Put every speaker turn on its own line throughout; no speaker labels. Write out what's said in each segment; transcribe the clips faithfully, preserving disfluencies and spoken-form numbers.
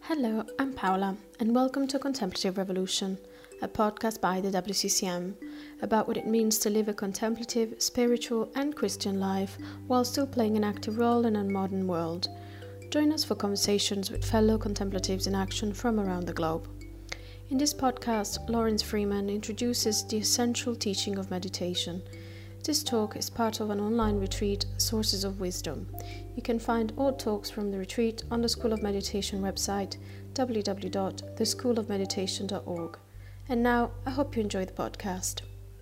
Hello, I'm Paula, and welcome to Contemplative Revolution, a podcast by the W C C M about what it means to live a contemplative, spiritual, and Christian life while still playing an active role in a modern world. Join us for conversations with fellow contemplatives in action from around the globe. In this podcast, Lawrence Freeman introduces the essential teaching of meditation. This talk is part of an online retreat, Sources of Wisdom. You can find all talks from the retreat on the School of Meditation website, w w w dot the school of meditation dot org. And now, I hope you enjoy the podcast.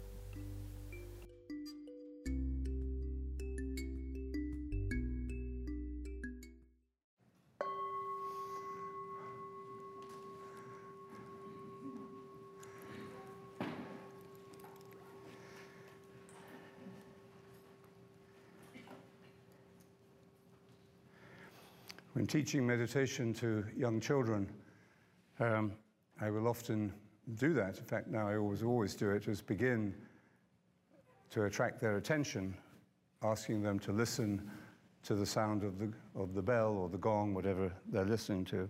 When teaching meditation to young children, um, I will often do that. In fact, now I always, always do it, is begin to attract their attention, asking them to listen to the sound of the, of the bell or the gong, whatever they're listening to.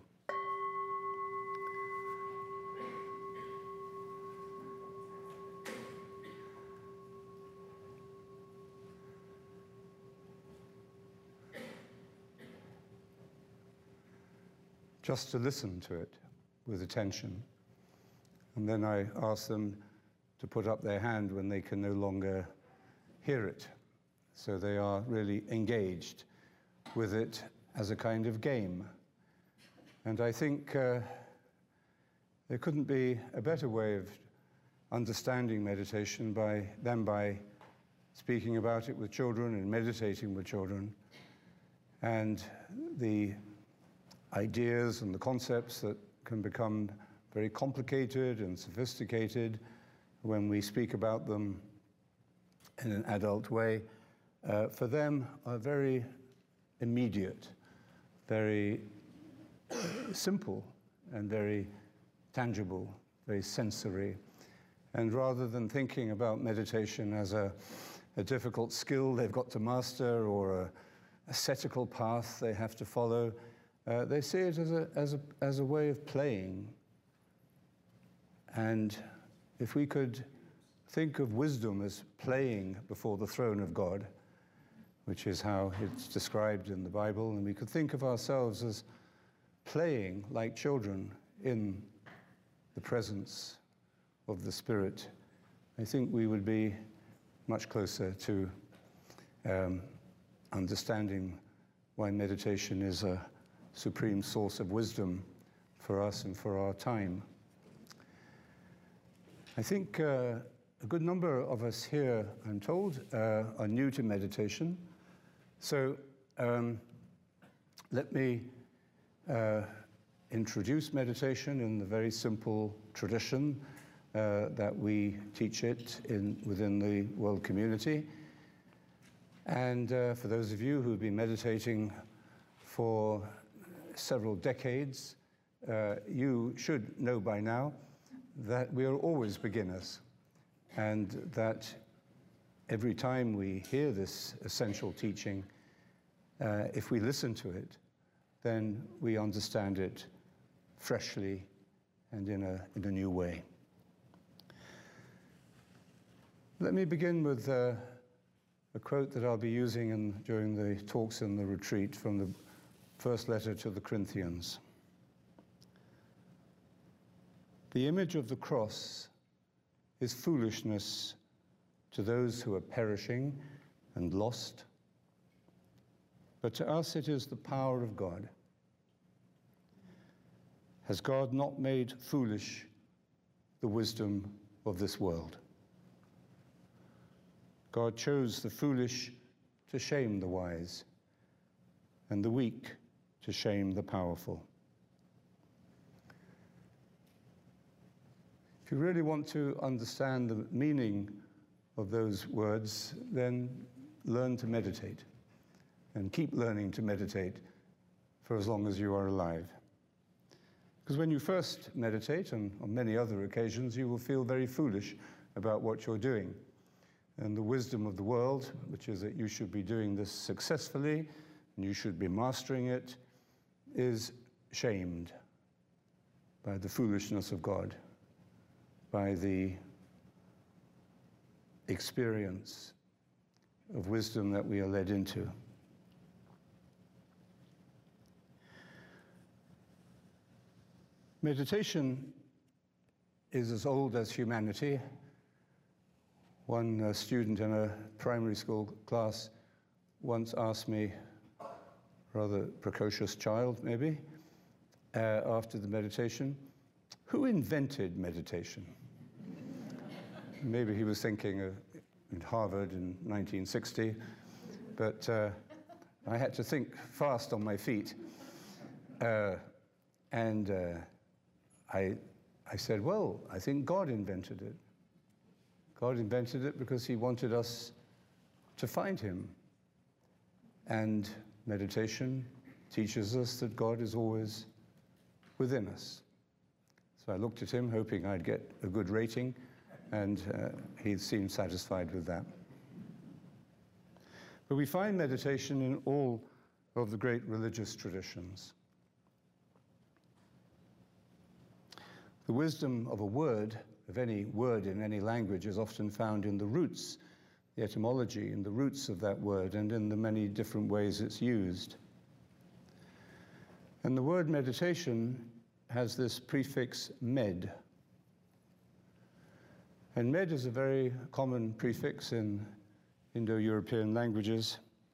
Just to listen to it with attention. And then I ask them to put up their hand when they can no longer hear it. So they are really engaged with it as a kind of game. And I think uh, there couldn't be a better way of understanding meditation by, than by speaking about it with children and meditating with children. And the ideas and the concepts that can become very complicated and sophisticated when we speak about them in an adult way, uh, for them are very immediate, very simple and very tangible, very sensory. And rather than thinking about meditation as a, a difficult skill they've got to master or a ascetical path they have to follow, Uh, they see it as a, as, a, as a way of playing. And if we could think of wisdom as playing before the throne of God, which is how it's described in the Bible, and we could think of ourselves as playing like children in the presence of the Spirit, I think we would be much closer to um, understanding why meditation is a supreme source of wisdom for us and for our time. I think uh, a good number of us here, I'm told, uh, are new to meditation. So um, let me uh, introduce meditation in the very simple tradition uh, that we teach it in, within the world community. And uh, for those of you who've been meditating for several decades, uh, you should know by now that we are always beginners, and that every time we hear this essential teaching, uh, if we listen to it, then we understand it freshly and in a, in a new way. Let me begin with uh, a quote that I'll be using in, during the talks in the retreat from the first letter to the Corinthians. The image of the cross is foolishness to those who are perishing and lost, but to us it is the power of God. Has God not made foolish the wisdom of this world? God chose the foolish to shame the wise, and the weak to shame the powerful. If you really want to understand the meaning of those words, then learn to meditate, and keep learning to meditate for as long as you are alive. Because when you first meditate, and on many other occasions, you will feel very foolish about what you're doing. And the wisdom of the world, which is that you should be doing this successfully, and you should be mastering it, is shamed by the foolishness of God, by the experience of wisdom that we are led into. Meditation is as old as humanity. One uh, student in a primary school class once asked me, rather precocious child maybe, uh, after the meditation, who invented meditation? Maybe he was thinking of in Harvard in nineteen sixty, but uh, I had to think fast on my feet. Uh, and uh, I, I said, well, I think God invented it. God invented it because he wanted us to find him. And meditation teaches us that God is always within us. So I looked at him, hoping I'd get a good rating, and uh, he seemed satisfied with that. But we find meditation in all of the great religious traditions. The wisdom of a word, of any word in any language, is often found in the roots, the etymology, in the roots of that word, and in the many different ways it's used. And the word meditation has this prefix med. And med is a very common prefix in Indo-European languages.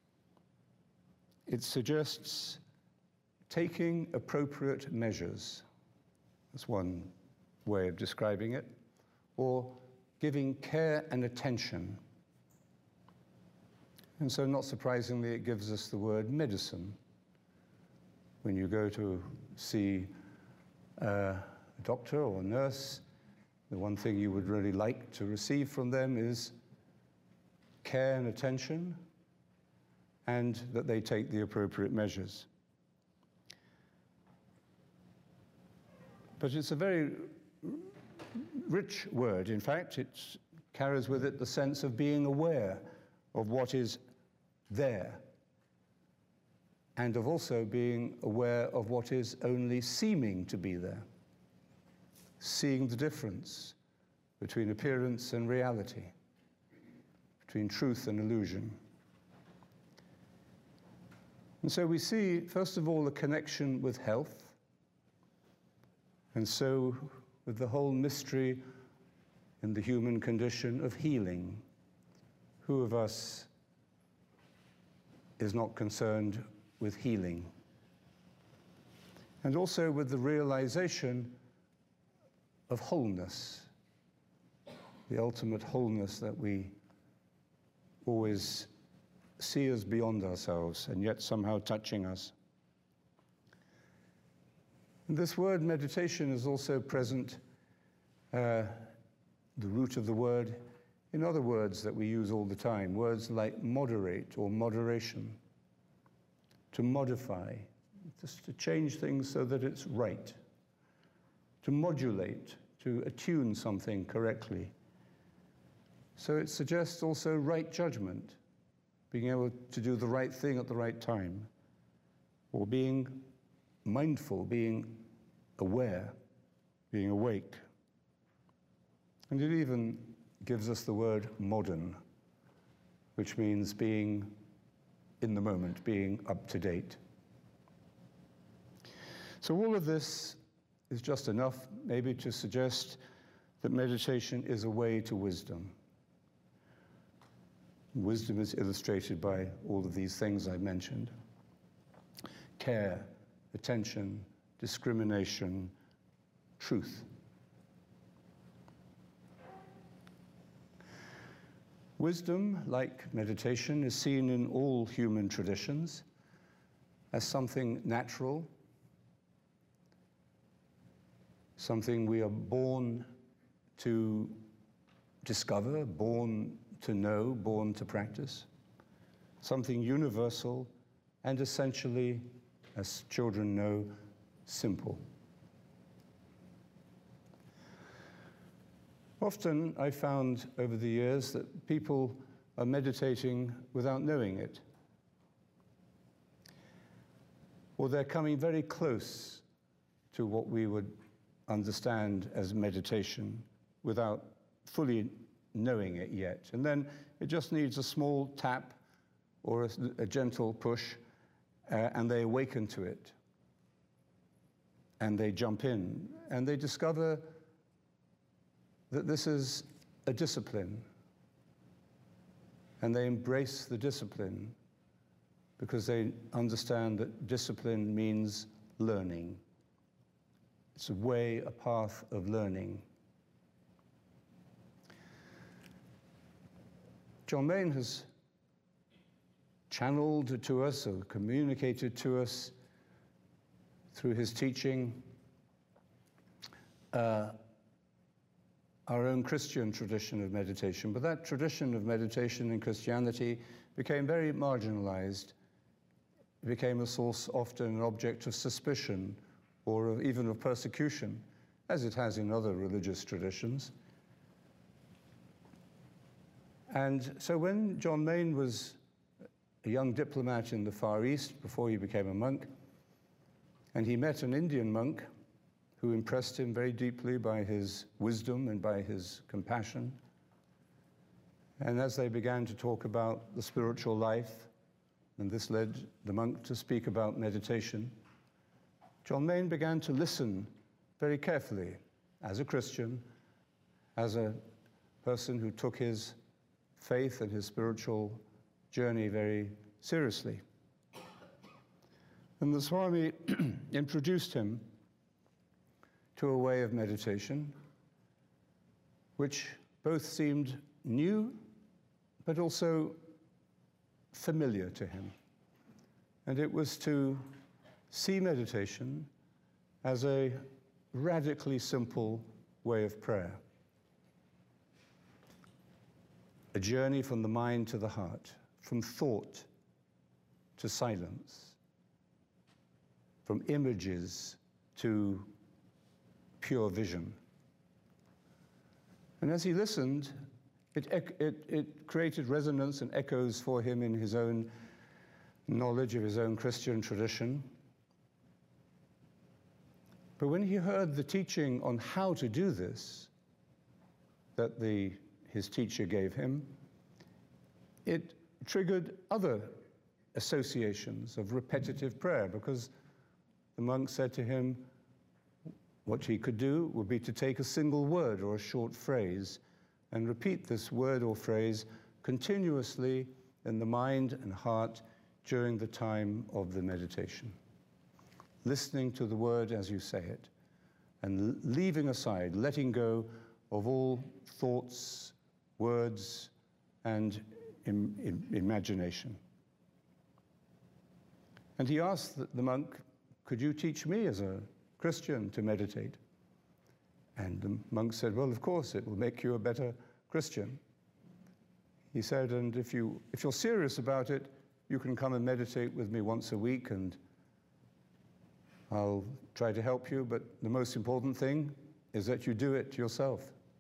It suggests taking appropriate measures. That's one way of describing it. Or giving care and attention. And so, not surprisingly, it gives us the word medicine. When you go to see a doctor or nurse, the one thing you would really like to receive from them is care and attention, and that they take the appropriate measures. But it's a very rich word. In fact, it carries with it the sense of being aware of what is there, and of also being aware of what is only seeming to be there, seeing the difference between appearance and reality, between truth and illusion. And so we see, first of all, a connection with health, and so with the whole mystery in the human condition of healing. Who of us is not concerned with healing? And also with the realization of wholeness, the ultimate wholeness that we always see as beyond ourselves and yet somehow touching us. And this word meditation is also present, uh, the root of the word, in other words that we use all the time, words like moderate or moderation, to modify, just to change things so that it's right, to modulate, to attune something correctly. So it suggests also right judgment, being able to do the right thing at the right time, or being mindful, being aware, being awake. And it even gives us the word modern, which means being in the moment, being up to date. So all of this is just enough maybe to suggest that meditation is a way to wisdom. Wisdom is illustrated by all of these things I mentioned. Care, attention, discrimination, truth. Wisdom, like meditation, is seen in all human traditions as something natural, something we are born to discover, born to know, born to practice, something universal and essentially, as children know, simple. Often I found over the years that people are meditating without knowing it, or they're coming very close to what we would understand as meditation without fully knowing it yet. And then it just needs a small tap or a, a gentle push, uh, and they awaken to it. And they jump in, and they discover that this is a discipline. And they embrace the discipline because they understand that discipline means learning. It's a way, a path of learning. John Main has channeled to us or communicated to us through his teaching uh, our own Christian tradition of meditation, but that tradition of meditation in Christianity became very marginalized. It became a source, often an object of suspicion or of, even of persecution, as it has in other religious traditions. And so when John Main was a young diplomat in the Far East before he became a monk, and he met an Indian monk who impressed him very deeply by his wisdom and by his compassion. And as they began to talk about the spiritual life, and this led the monk to speak about meditation, John Main began to listen very carefully as a Christian, as a person who took his faith and his spiritual journey very seriously. And the Swami introduced him to a way of meditation which both seemed new but also familiar to him. And it was to see meditation as a radically simple way of prayer. A journey from the mind to the heart, from thought to silence, from images to pure vision. And as he listened, it, it, it created resonance and echoes for him in his own knowledge of his own Christian tradition. But when he heard the teaching on how to do this that the, his teacher gave him, it triggered other associations of repetitive prayer, because the monk said to him, what he could do would be to take a single word or a short phrase and repeat this word or phrase continuously in the mind and heart during the time of the meditation. Listening to the word as you say it, and leaving aside, letting go of all thoughts, words, and im im imagination. And he asked the monk, could you teach me as a Christian to meditate? And the monk said, well, of course, it will make you a better Christian. He said, and if, you, if you're serious about it, you can come and meditate with me once a week, and I'll try to help you, but the most important thing is that you do it yourself.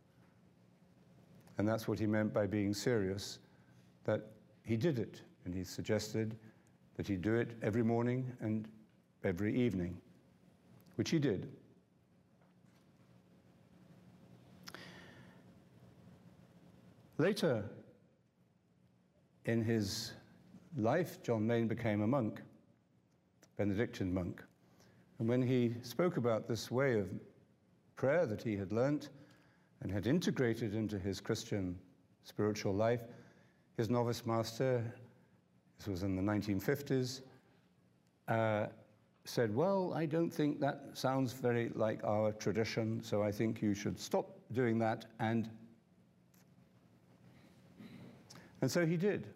And that's what he meant by being serious, that he did it, and he suggested that he do it every morning and every evening, which he did. Later in his life, John Main became a monk, Benedictine monk. And when he spoke about this way of prayer that he had learnt and had integrated into his Christian spiritual life, his novice master, this was in the nineteen fifties, uh, said, well, I don't think that sounds very like our tradition, so I think you should stop doing that. And, and so he did.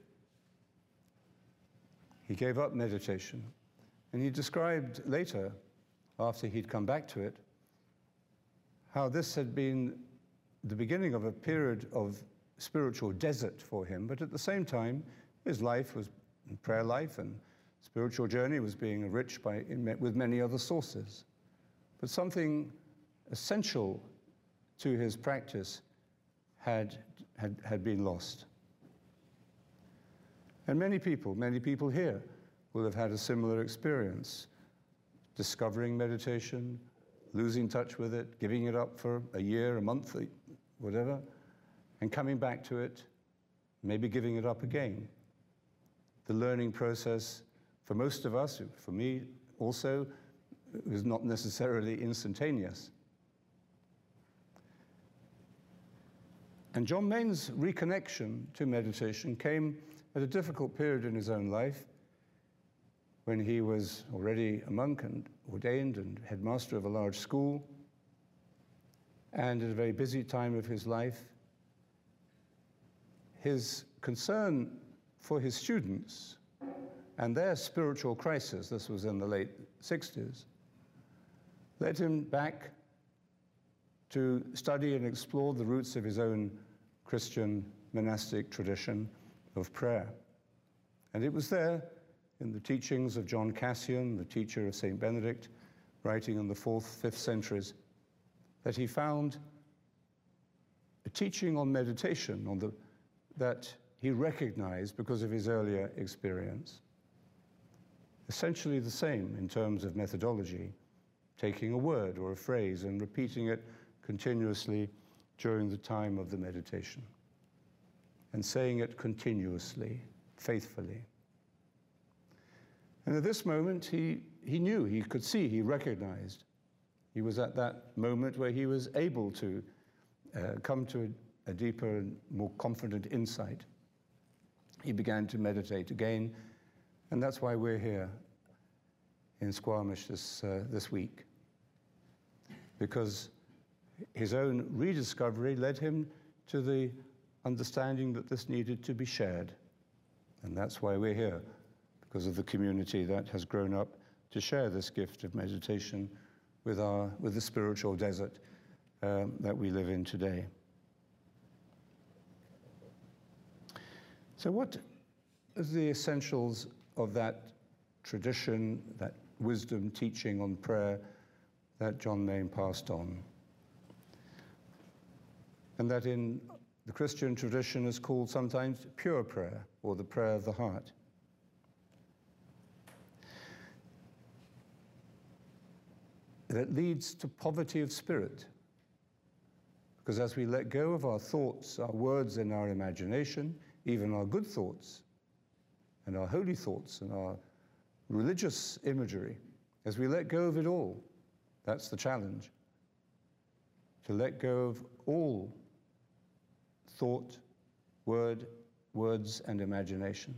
He gave up meditation. And he described later, after he'd come back to it, how this had been the beginning of a period of spiritual desert for him, but at the same time, his life was prayer life and spiritual journey was being enriched by, with many other sources. But something essential to his practice had, had, had been lost. And many people, many people here will have had a similar experience, discovering meditation, losing touch with it, giving it up for a year, a month, whatever, and coming back to it, maybe giving it up again. The learning process, for most of us, for me also, was not necessarily instantaneous. And John Main's reconnection to meditation came at a difficult period in his own life, when he was already a monk and ordained and headmaster of a large school, and at a very busy time of his life. His concern for his students and their spiritual crisis, this was in the late sixties, led him back to study and explore the roots of his own Christian monastic tradition of prayer. And it was there, in the teachings of John Cassian, the teacher of Saint Benedict, writing in the fourth, fifth centuries, that he found a teaching on meditation on the, that he recognized because of his earlier experience. Essentially the same in terms of methodology, taking a word or a phrase and repeating it continuously during the time of the meditation, and saying it continuously, faithfully. And at this moment, he, he knew, he could see, he recognized. He was at that moment where he was able to uh, come to a, a deeper and more confident insight. He began to meditate again, and that's why we're here in Squamish this, uh, this week. Because his own rediscovery led him to the understanding that this needed to be shared. And that's why we're here, because of the community that has grown up to share this gift of meditation with, our, with the spiritual desert um, that we live in today. So what are the essentials of that tradition, that wisdom teaching on prayer that John Main passed on? And that in the Christian tradition is called sometimes pure prayer, or the prayer of the heart. That leads to poverty of spirit. Because as we let go of our thoughts, our words, and our imagination, even our good thoughts, and our holy thoughts, and our religious imagery, as we let go of it all, that's the challenge. To let go of all thought, word, words, and imagination.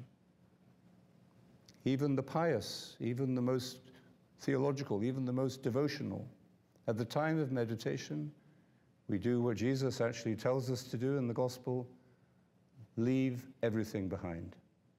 Even the pious, even the most theological, even the most devotional. At the time of meditation, we do what Jesus actually tells us to do in the gospel: leave everything behind.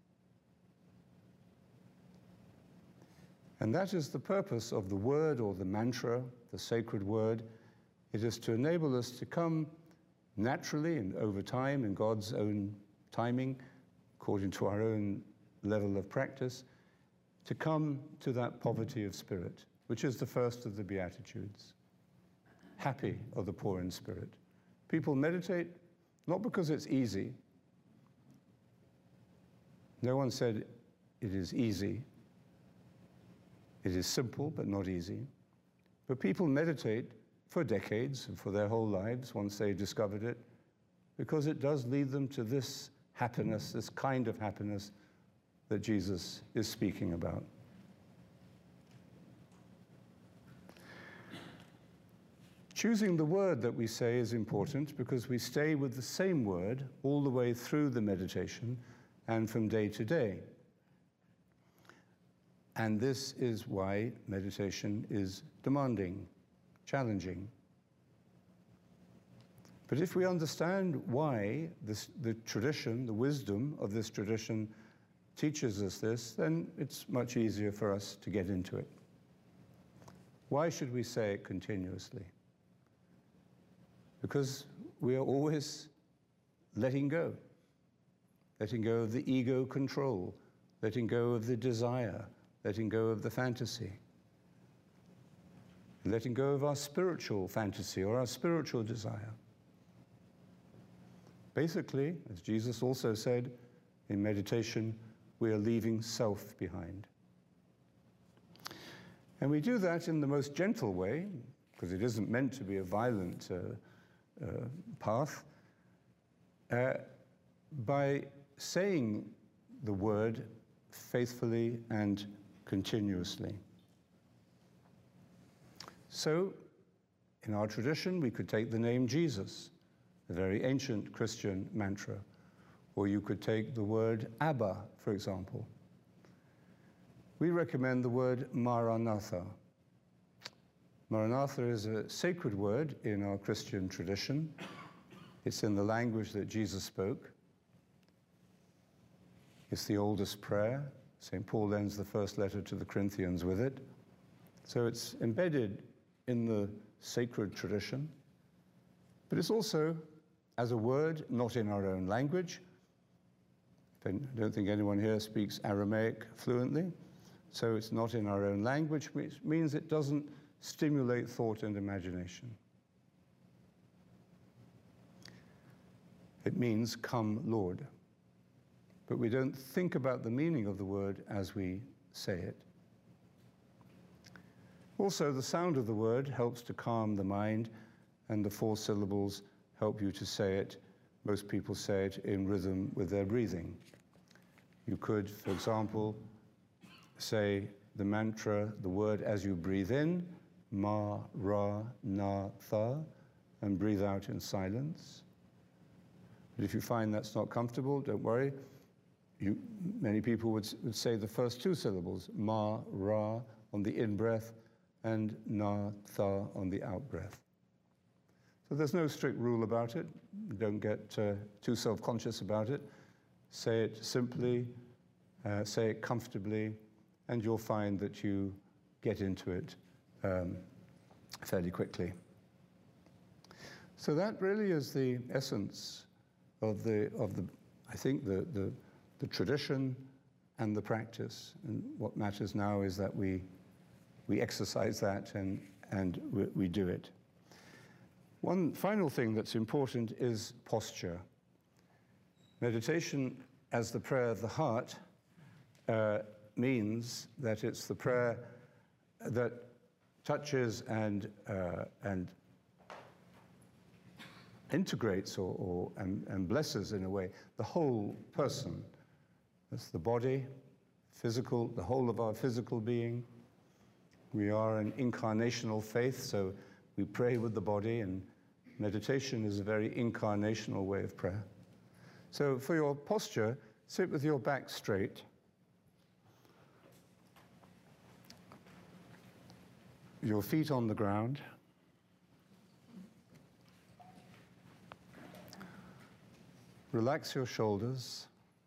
And that is the purpose of the word, or the mantra, the sacred word. It is to enable us to come naturally and over time, in God's own timing, according to our own level of practice, to come to that poverty of spirit, which is the first of the Beatitudes. Happy are the poor in spirit. People meditate not because it's easy. No one said it is easy. It is simple, but not easy. But people meditate for decades and for their whole lives once they discovered it, because it does lead them to this happiness, this kind of happiness that Jesus is speaking about. Choosing the word that we say is important, because we stay with the same word all the way through the meditation and from day to day. And this is why meditation is demanding, challenging. But if we understand why this, the tradition, the wisdom of this tradition teaches us this, then it's much easier for us to get into it. Why should we say it continuously? Because we are always letting go. Letting go of the ego control, letting go of the desire, letting go of the fantasy, letting go of our spiritual fantasy or our spiritual desire. Basically, as Jesus also said in meditation, we are leaving self behind. And we do that in the most gentle way, because it isn't meant to be a violent uh, uh, path, uh, by saying the word faithfully and continuously. So, in our tradition, we could take the name Jesus, a very ancient Christian mantra, or you could take the word Abba, for example. We recommend the word Maranatha. Maranatha is a sacred word in our Christian tradition. It's in the language that Jesus spoke. It's the oldest prayer. Saint Paul ends the first letter to the Corinthians with it. So it's embedded in the sacred tradition. But it's also, as a word, not in our own language. I don't think anyone here speaks Aramaic fluently. So it's not in our own language, which means it doesn't stimulate thought and imagination. It means, "Come, Lord." But we don't think about the meaning of the word as we say it. Also, the sound of the word helps to calm the mind, and the four syllables help you to say it. Most people say it in rhythm with their breathing. You could, for example, say the mantra, the word as you breathe in, ma, ra, na, tha, and breathe out in silence. But if you find that's not comfortable, don't worry. You, many people would, would say the first two syllables, ma, ra, on the in-breath, and na, tha, on the out-breath. So there's no strict rule about it. Don't get uh, too self-conscious about it. Say it simply, uh, say it comfortably, and you'll find that you get into it um, fairly quickly. So that really is the essence of the, of the I think, the, the, the tradition and the practice. And what matters now is that we, we exercise that and, and we, we do it. One final thing that's important is posture. Meditation as the prayer of the heart uh, means that it's the prayer that touches and, uh, and integrates or, or and, and blesses, in a way, the whole person. That's the body, physical, the whole of our physical being. We are an incarnational faith, so we pray with the body, and meditation is a very incarnational way of prayer. So for your posture, sit with your back straight. Your feet on the ground. Relax your shoulders.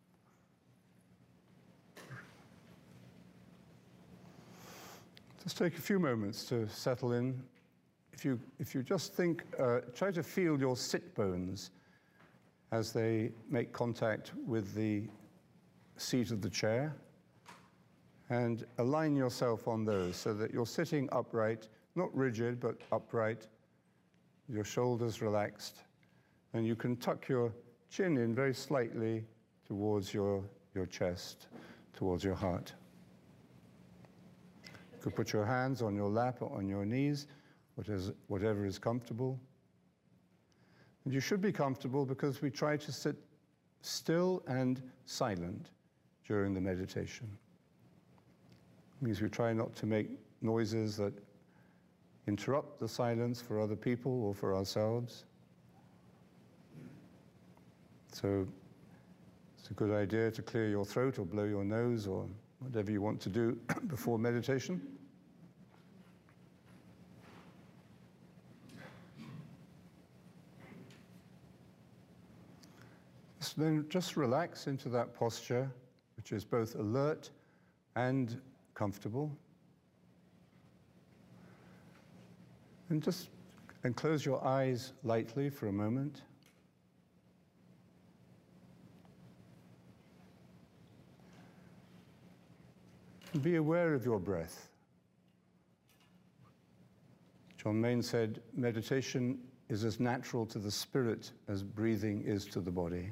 Just take a few moments to settle in. If you, if you just think, uh, try to feel your sit bones as they make contact with the seat of the chair, and align yourself on those so that you're sitting upright, not rigid, but upright, your shoulders relaxed, and you can tuck your chin in very slightly towards your, your chest, towards your heart. You could put your hands on your lap or on your knees, whatever is comfortable. And you should be comfortable because we try to sit still and silent during the meditation. It means we try not to make noises that interrupt the silence for other people or for ourselves. So it's a good idea to clear your throat or blow your nose or whatever you want to do before meditation. So then just relax into that posture, which is both alert and comfortable. And just and close your eyes lightly for a moment. And be aware of your breath. John Main said, meditation is as natural to the spirit as breathing is to the body.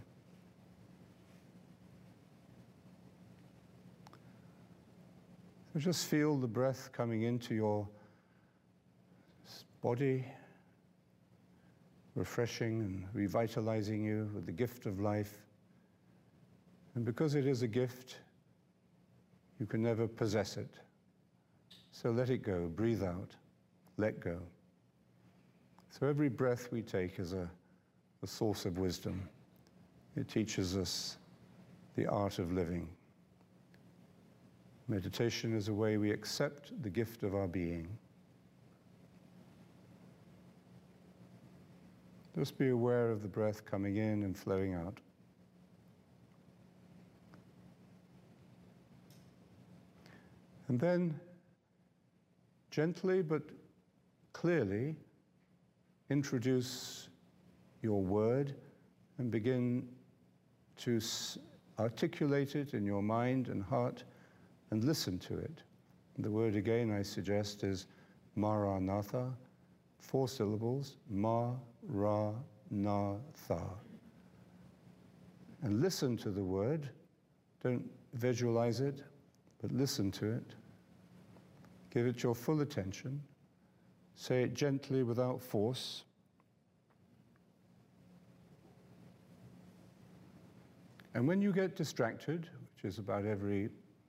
So just feel the breath coming into your body, refreshing and revitalizing you with the gift of life. And because it is a gift, you can never possess it. So let it go, breathe out, let go. So every breath we take is a, a source of wisdom. It teaches us the art of living. Meditation is a way we accept the gift of our being. Just be aware of the breath coming in and flowing out. And then, gently but clearly, introduce your word and begin to articulate it in your mind and heart and listen to it. The word again, I suggest, is Maranatha, four syllables, Ma-ra-na-tha. And listen to the word. Don't visualize it, but listen to it. Give it your full attention. Say it gently without force. And when you get distracted, which is about every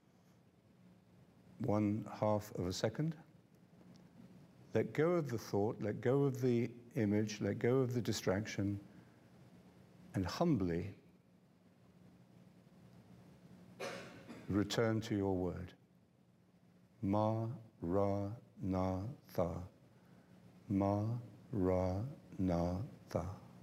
one half of a second, let go of the thought, let go of the image, let go of the distraction, and humbly return to your word. Ma-ra-na-tha. Ma-ra-na-tha.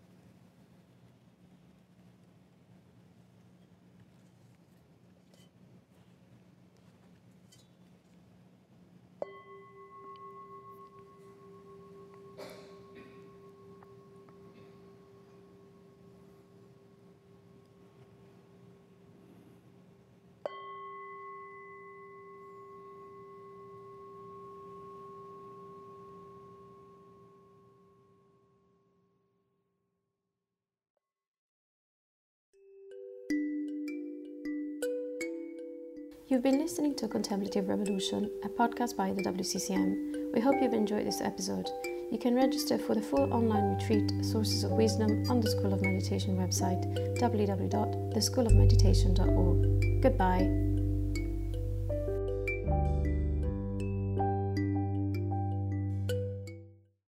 You've been listening to Contemplative Revolution, a podcast by the W C C M. We hope you've enjoyed this episode. You can register for the full online retreat, Sources of Wisdom, on the School of Meditation website, w w w dot the school of meditation dot org. Goodbye.